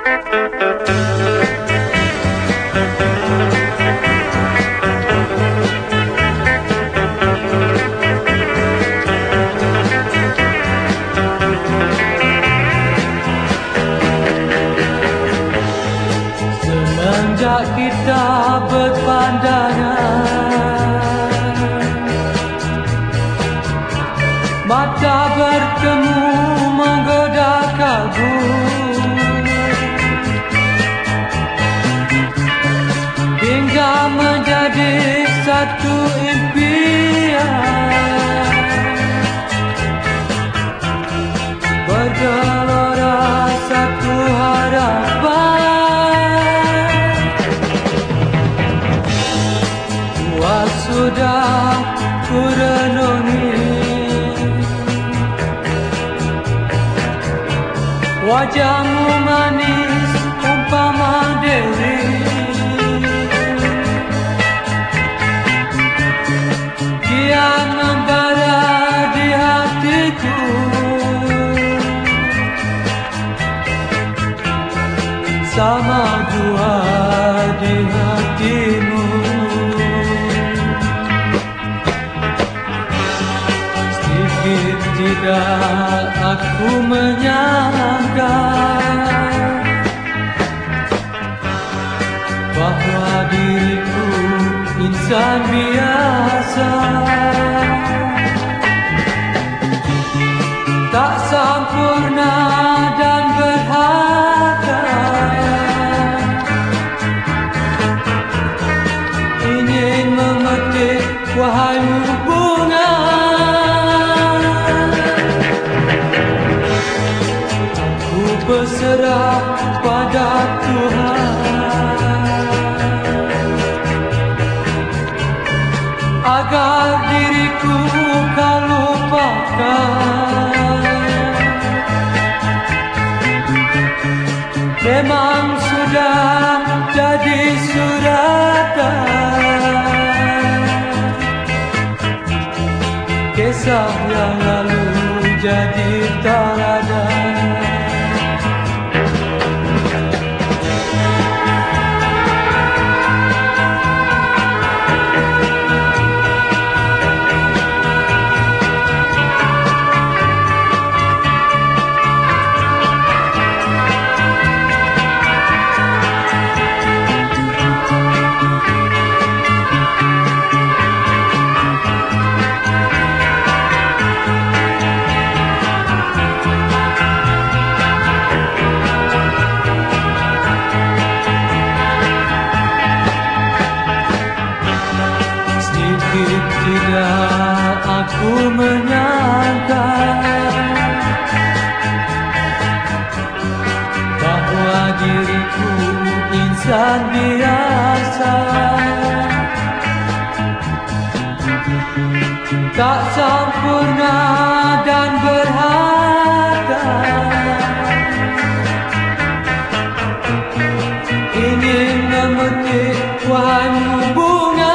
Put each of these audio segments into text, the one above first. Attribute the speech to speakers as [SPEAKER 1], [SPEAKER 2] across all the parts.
[SPEAKER 1] Semenjak kita berpandangan, mata bertemu menggoda kalbu, hingga menjadi satu impian, bergelora satu harapan. Sudah ku renungi wajahmu manis umpama dewi, kian membara di hatiku, sama dua di hatimu. Tidak aku menyangka bahwa diriku insan biasa, tak sempurna dan berharga, ingin memetik wahyu bunga. Berserah pada Tuhan agar diriku kau lupakan. Memang sudah jadi suratan, kisah yang lalu jadi teladan. Tidak aku menyangka bahwa diriku insan biasa, tak sempurna dan berharga, ingin memetik wahyu bunga.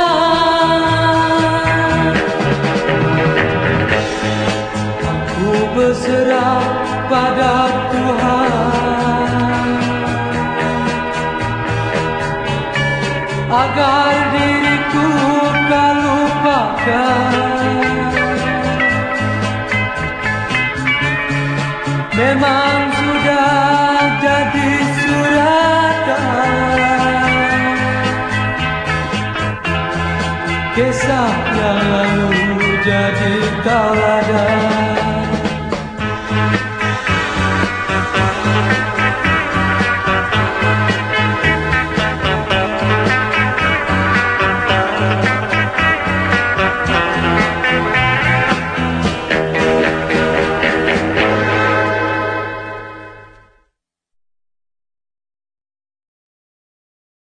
[SPEAKER 1] Berserah pada Tuhan agar diriku kau lupakan. Memang sudah jadi suratan, kisah yang lalu jadi teladan.